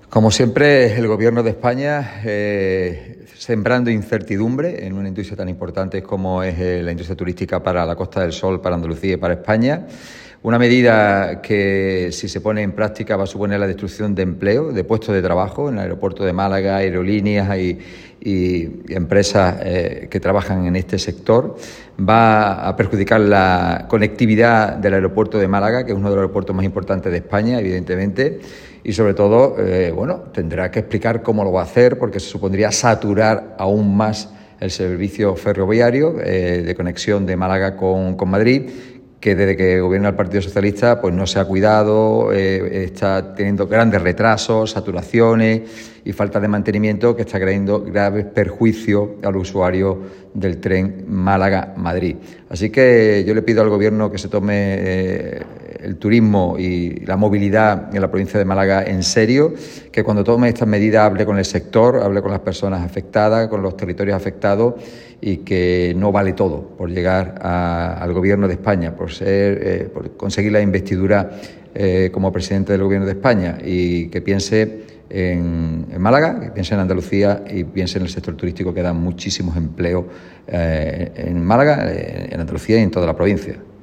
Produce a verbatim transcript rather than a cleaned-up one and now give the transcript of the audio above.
Como siempre, el Gobierno de España eh, sembrando incertidumbre en una industria tan importante como es eh, la industria turística para la Costa del Sol, para Andalucía y para España. Una medida que, si se pone en práctica, va a suponer la destrucción de empleo, de puestos de trabajo en el aeropuerto de Málaga, aerolíneas y, y empresas eh, que trabajan en este sector. Va a perjudicar la conectividad del aeropuerto de Málaga, que es uno de los aeropuertos más importantes de España, evidentemente. Y sobre todo, eh, bueno, tendrá que explicar cómo lo va a hacer, porque se supondría saturar aún más el servicio ferroviario eh, de conexión de Málaga con, con Madrid, que desde que gobierna el Partido Socialista pues no se ha cuidado, eh, está teniendo grandes retrasos, saturaciones y falta de mantenimiento que está creando graves perjuicios al usuario del tren Málaga-Madrid. Así que yo le pido al Gobierno que se tome eh, el turismo y la movilidad en la provincia de Málaga en serio, que cuando tome estas medidas hable con el sector, hable con las personas afectadas, con los territorios afectados, y que no vale todo por llegar a, al Gobierno de España, por ser, eh, por conseguir la investidura eh, como presidente del Gobierno de España, y que piense en, en Málaga, que piense en Andalucía y piense en el sector turístico, que da muchísimos empleos eh, en Málaga, en Andalucía y en toda la provincia.